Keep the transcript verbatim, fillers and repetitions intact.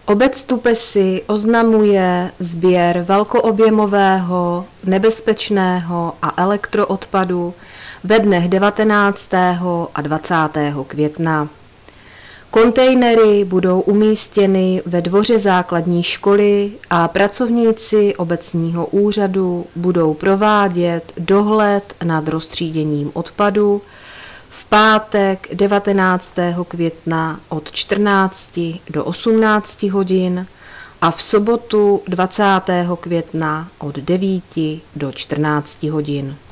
Obec Tupesy oznamuje sběr velkoobjemového, nebezpečného a elektroodpadu ve dnech devatenáctého a dvacátého května. Kontejnery budou umístěny ve dvoře základní školy a pracovníci obecního úřadu budou provádět dohled nad roztříděním odpadu v pátek devatenáctého května od čtrnácti do osmnácti hodin a v sobotu dvacátého května od devíti do čtrnácti hodin.